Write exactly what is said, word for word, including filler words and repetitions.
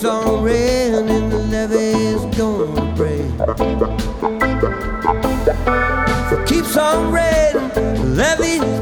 on raining, the levee's gonna break. If it keeps on raining, the levee's